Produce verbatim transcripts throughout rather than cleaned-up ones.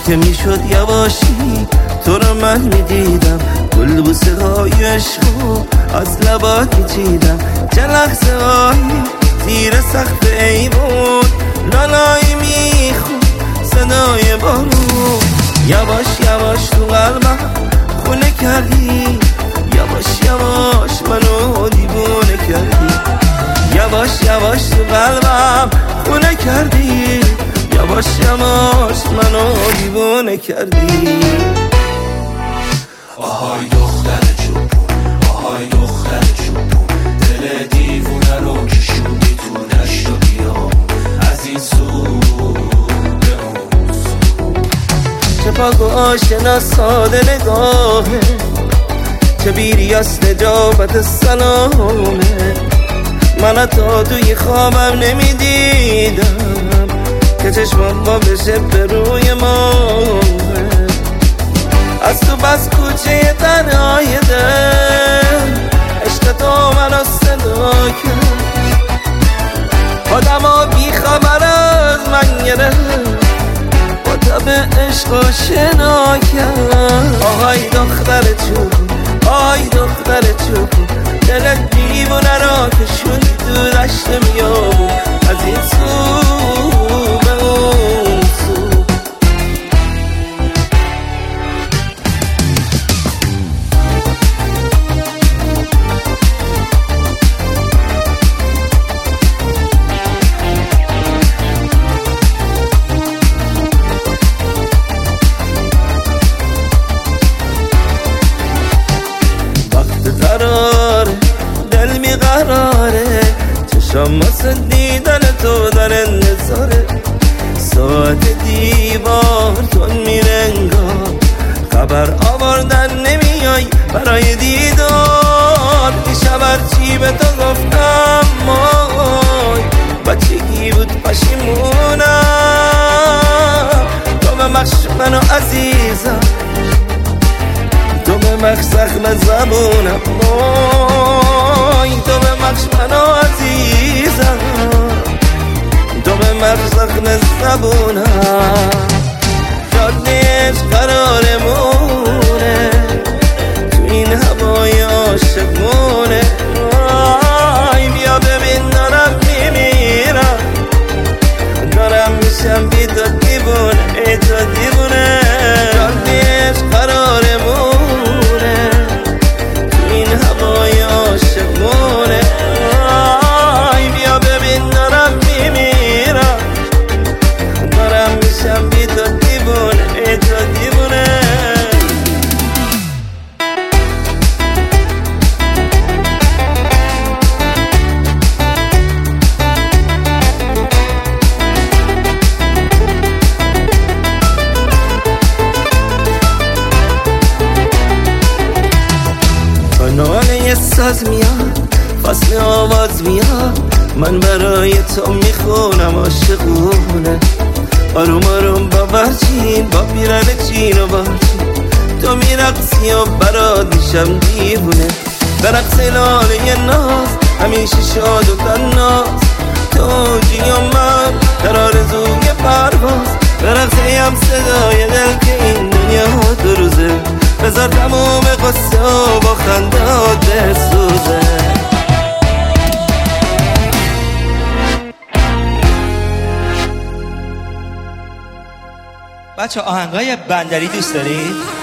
که میشد یواشی تو رو من میدیدم، گل بوسه های عشقو از لبات میچیدم، چه لحظه هایی زیر سقف ایوون لالایی میخون صدای بارون. یواش یواش تو قلبم خونه کردی، یواش یواش منو دیوونه کردی، یواش یواش تو قلبم خونه کردی، یواش یواش منو دیوونه کردی. آهای دختر چوبون، آهای دختر چوبون، دل دیوونه رو کشوندی تو دشت و بیابون، از این سو به اون سو. چه پاک و آشنا ساده نگاهه، چه بیری از نجابت سلامه، من تا توی خوابم نمیدیدم که چشمم با بشه به روی ما. از تو بس کوچه تنهای دل عشق تو منو صدا کرد، آدم ها بی خبر از من گرفت، با تب عشق آشنا کرد. آهای دختر چوبون، آهای دختر چوبون، دلت دیوونه را کشون تو دشت میابون، از این سو به اون سو. وقت قراره دل میقراره، چشم واسه دیدن تو در انتظاره، ساعت دیوار تون میره انگار، خبر آوردن نمیای برای دیدار. دیشب هرچی به تو گفتم مای بچگی بود پشیمونم، تو به مخش منو عزیزم، تو به مخش زخم زبونم، وای تو به مخش منو عزیزم، تو به مخش زخم زبونم. جادهش قرارمونه تو این هوای عاشقونه، وای بیا ببین دارم میمیرم، دارم میشم بی تو دیوونه، ای تو دیوونه. جادهش قرارمونه تو این هوای عاشقونه، وای بیا ببین دارم میمیرم، دارم میشم بی تو دیوونه، ای تو دیوونه. ناله ساز میاد، فصل آواز میاد، من برای تو میخونم عاشقونه، آروم آروم با برچین با پیرن چین و برچین، تو میرقصی و برات میشم دیوونه، به رقص لاله ناز همیشه شاد و تناز، تو جی و من در آرزوی پرواز، به رقصیم صدای دل که این دنیا دو روزه، بذار تموم قصه و با خندات بسوزه. بچه آهنگای بندری دوست دارید؟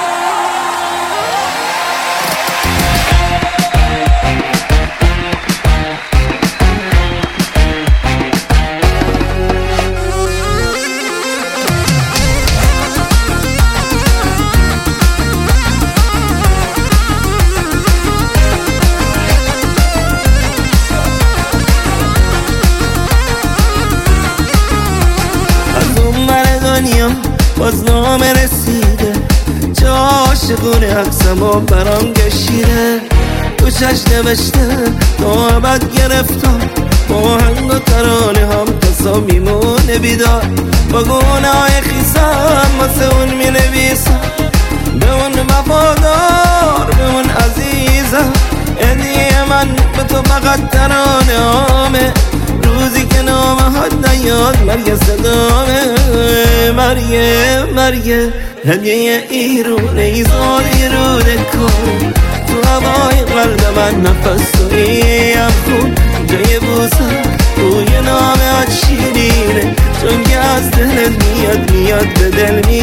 باز نامه رسیده، چه عاشقونه عکسم و برام گشیده، تو چشم نوشته تو ابد گرفتم، با هنگ و ترانه هم تسا میمونه بیدار، با گونه های خیسم واسه اون می نویسم، به اون وفادار به اون عزیزم، هدیه من به تو فقط ترانه همه، روزی که نامه ها نیاد مرگ صدامه مرگ مرگ هدیه ایرونه ایزادی روده کن تو هوای قلب من نفس تویم خون جای بوسه روی نامه شیرینه چون که از دلت میاد میاد به دل